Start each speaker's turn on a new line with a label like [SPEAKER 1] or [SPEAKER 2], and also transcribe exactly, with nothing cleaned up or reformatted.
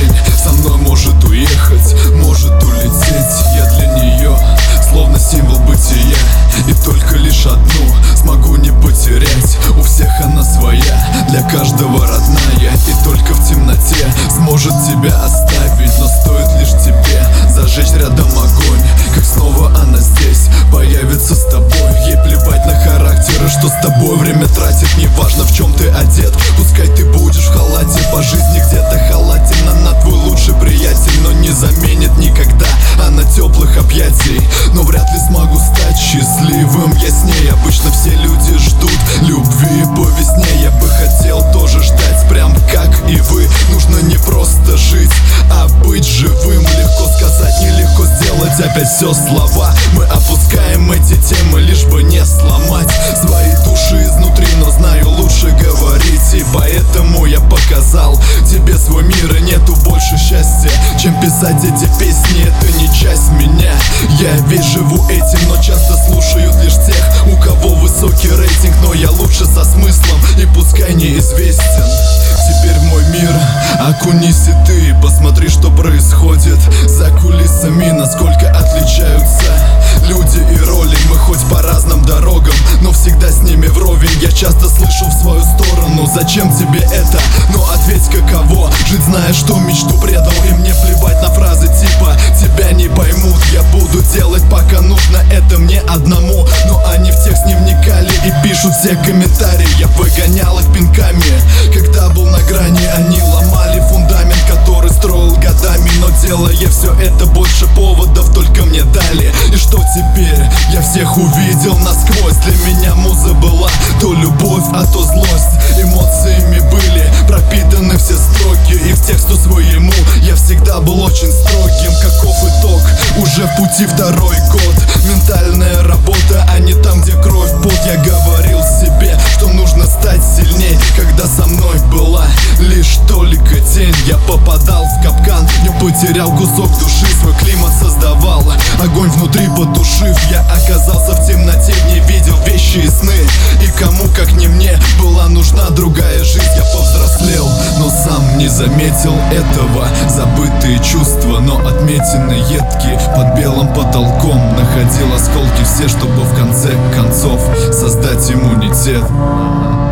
[SPEAKER 1] тень со мной может уехать, может улететь. Я для нее словно символ бытия, и только лишь одну смогу не потерять. У всех она своя, для каждого родная, и только в темноте сможет тебя оставить. Но стоит лишь тебе зажечь рядом огонь, как снова она здесь появится с тобой. Ей плевать на характеры, что с тобой время тратит. Неважно, в чем ты одет, пускай ты будешь в халате. По жизни где-то халатен, она твой лучший приятель, но не заменит никогда она теплых объятий. Но вряд ли смогу стать счастливым я с ней. Обычно все люди ждут любви по весне. Я бы хотел тоже ждать, прям как и вы. Нужно не просто жить, а быть живым. Легко сказать, нелегко сделать, опять все слова. Мы опускаем эти темы, лишь бы не сломать свои души изнутри, но знаю, лучше говорить. И поэтому я показал тебе свой мир, и нету больше счастья, чем писать эти песни. Это не часть меня, я весь живу этим, но часто слушают лишь тех, у кого высокий рейтинг. Но я лучше со смыслом, и пускай неизвестен. Теперь в мой мир окунись и ты, посмотри, что происходит за кулисами, насколько отличаются люди и роли. Мы хоть по разным дорогам, но всегда с ними вровень. Я часто слышу в свою сторону: зачем тебе это? Но ответь, каково жить, зная, что мечту предал. И мне плевать на фразы типа «тебя не поймут». Я буду делать, пока нужно это мне одному. Но они в текст не вникали и пишут все комментарии. Я выгонял их пинками, когда был на грани. Они ломали фундамент, который строил годами. Но делая все это, больше поводов только мне дали. И что теперь? Я всех увидел насквозь. Для меня муза была то любовь, а то злость. Эмоциями были пропитаны все строки, и к тексту своему я всегда был очень строгим. Каков итог? Уже в пути второй год. Ментальная работа, а не там, где кровь, пот. Я говорил себе, что нужно стать сильней, когда со мной была лишь только тень. Я попадал в капкан, не потерял кусок души, свой климат создавал, огонь внутри потушив. Я оказался в темноте, не видел вещи и сны. И кому, как не мне, была нужна другая жизнь. Я повзрослел, но сам не заметил этого. Забытые чувства, но отметины едкие под белым потолком. Находил осколки все, чтобы в конце концов создать иммунитет.